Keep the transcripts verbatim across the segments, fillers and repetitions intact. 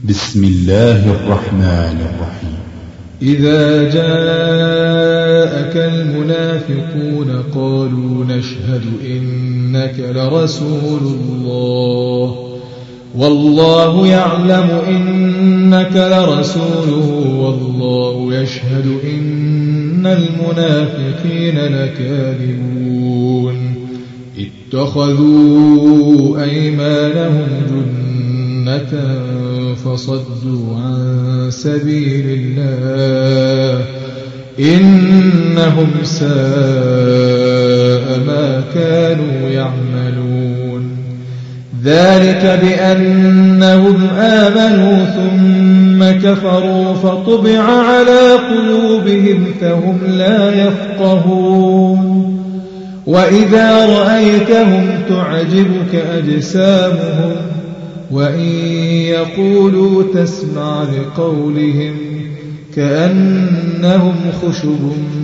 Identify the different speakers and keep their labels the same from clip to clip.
Speaker 1: بسم الله الرحمن الرحيم.
Speaker 2: إذا جاءك المنافقون قالوا نشهد إنك لرسول الله والله يعلم إنك لرسوله والله يشهد إن المنافقين لكاذبون اتخذوا أيمانهم جنة فصدوا عن سبيل الله إنهم ساء ما كانوا يعملون ذلك بأنهم آمنوا ثم كفروا فطبع على قلوبهم فهم لا يفقهون وإذا رأيتهم تعجبك أجسامهم وإن يقولوا تسمع لقولهم كأنهم خشب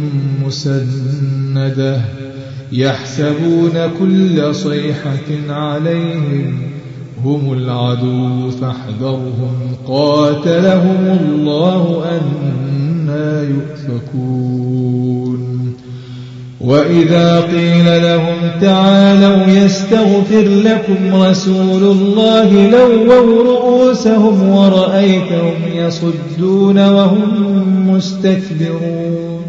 Speaker 2: مسندة يحسبون كل صيحة عليهم هم العدو فاحذرهم قاتلهم الله أنى يؤفكون وإذا قيل لهم تعالوا يستغفر لكم رسول الله لووا رؤوسهم ورأيتهم يصدون وهم مستكبرون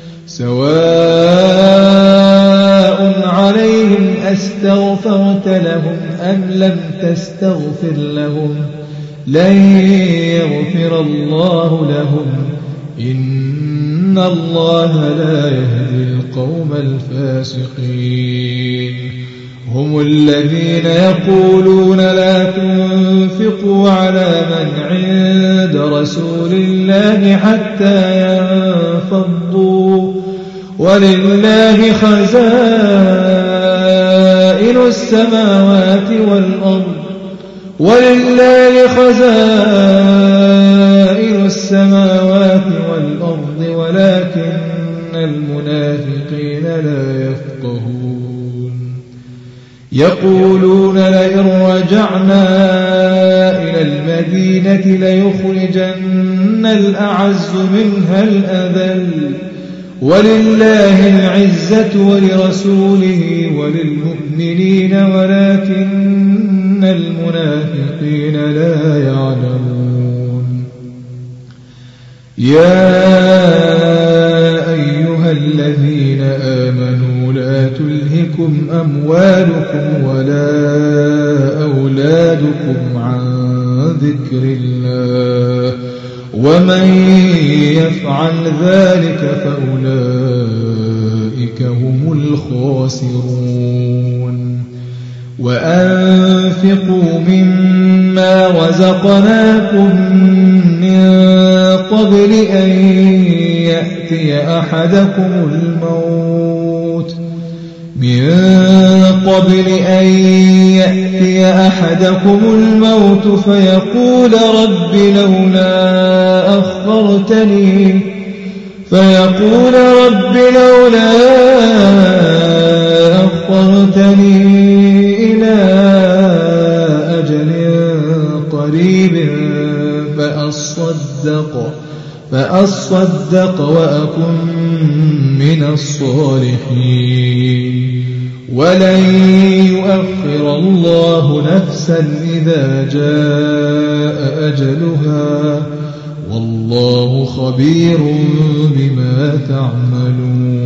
Speaker 2: سواء عليهم أستغفرت لهم أم لم تستغفر لهم لن يغفر الله لهم إن الله لا يهدي القوم الفاسقين هم الذين يقولون لا تنفقوا على من عند رسول الله حتى ينفضوا ولله خزائن السماوات والأرض ولله خزائن السماوات والأرض ولكن المنافقين لا يفقهون يقولون لئن رجعنا إلى المدينة ليخرجن الأعز منها الأذل ولله العزة ولرسوله وللمؤمنين ولكن المنافقين لا يعلمون يا أيها الذين آمنوا لا تلهكم أموالكم ولا أولادكم عن ذكر الله ومن يفعل ذلك فأولئك هم الخاسرون وأنفقوا مما رزقناكم من قبل أن يأتي أحدكم الموت من قبل أن يأتي أحدكم الموت فيقول رب لولا أخرتني فيقول رب لولا أخرتني إلى أجل قريب فأصدق فأصدق وأكن من الصالحين ولن يؤخر الله نفسا إذا جاء أجلها والله خبير بما تعملون